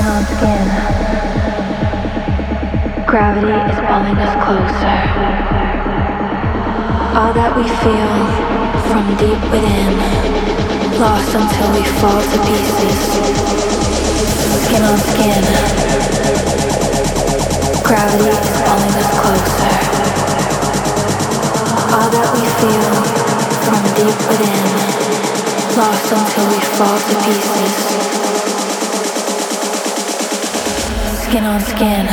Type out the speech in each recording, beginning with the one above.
Skin on skin. Gravity is pulling us closer. All that we feel from deep within, lost until we fall to pieces. Skin on skin. Gravity is pulling us closer. All that we feel from deep within, lost until we fall to pieces. Skin on skin.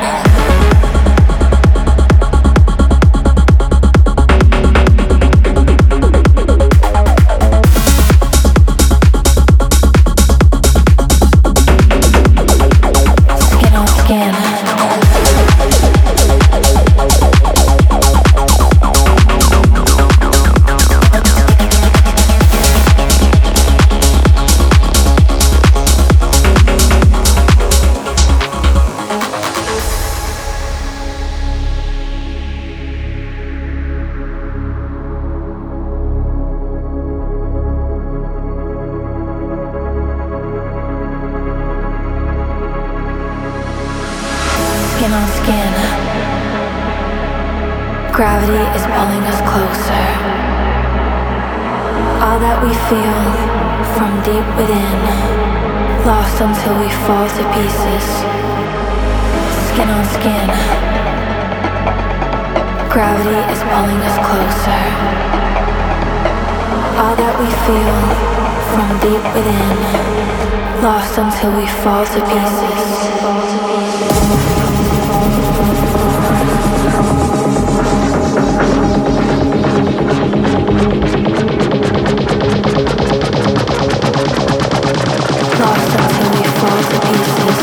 Skin on skin. Gravity is pulling us closer. All that we feel from deep within, lost until we fall to pieces. Skin on skin. Gravity is pulling us closer. All that we feel from deep within, lost until we fall to pieces. Lost until we fall to pieces.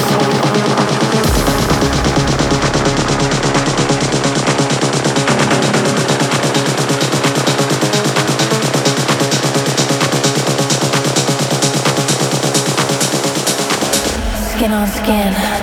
Skin on skin.